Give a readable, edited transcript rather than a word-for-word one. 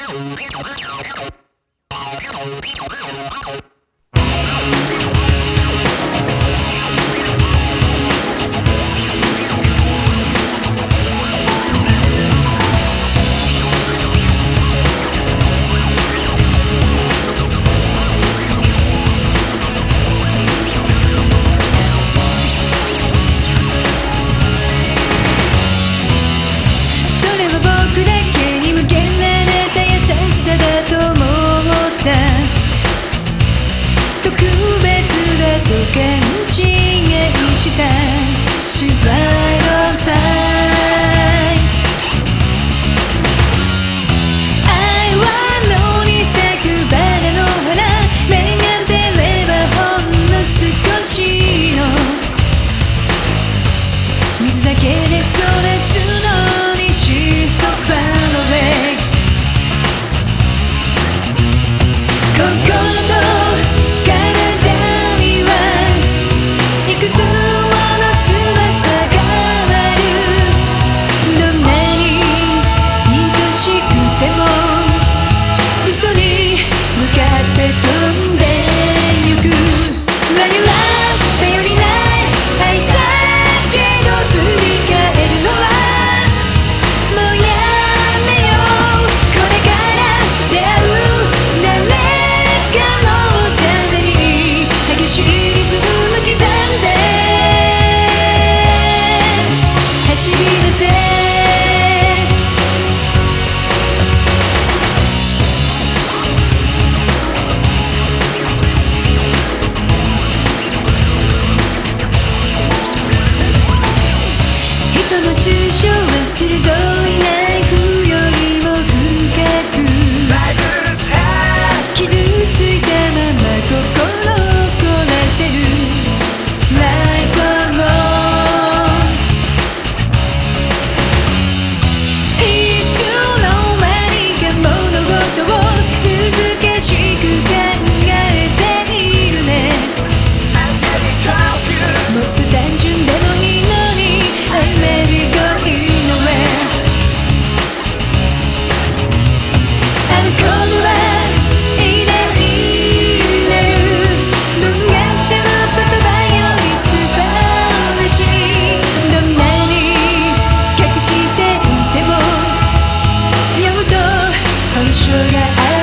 僕だけに向けられた優しさだと思った特別だと勘違いしたSurvival time愛は野に咲くバラの花目が出ればほんの少しの水だけで育つのにShe's so far away 心と体にはいくつもの翼があるどんなに愛しくても嘘に向かって飛んでゆく Love you love 頼りない愛だけど振り返るのはもうやめようこれから出会う誰かのために激しいリズム刻んで走り出せ人の抽象は鋭いナイフよりも深く傷ついたまま心を凝らせる Light on low いつの間にか物事を難しく考えているねもっと単純でもいいのにI may be going nowhere アルコールは偉大なる文学者の言葉より素晴らしいどんなに隠していても読むと本性がある